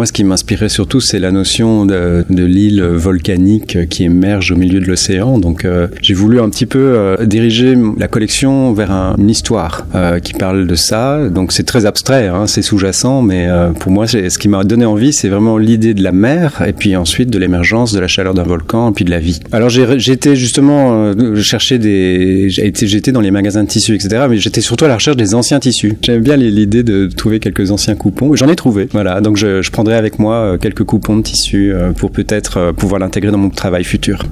moi, ce qui m'inspirait surtout, c'est la notion de l'île volcanique qui émerge au milieu de l'océan. Donc, j'ai voulu un petit peu diriger la collection vers une histoire qui parle de ça. Donc, c'est très abstrait, hein, c'est sous-jacent, mais pour moi, ce qui m'a donné envie, c'est vraiment l'idée de la mer et puis ensuite de l'émergence de la chaleur d'un volcan et puis de la vie. Alors, j'étais justement chercher j'étais dans les magasins de tissus, etc., mais j'étais surtout à la recherche des anciens tissus. J'aime bien l'idée de trouver quelques anciens coupons. J'en ai trouvé, voilà. Donc je prendrai avec moi quelques coupons de tissu pour peut-être pouvoir l'intégrer dans mon travail futur.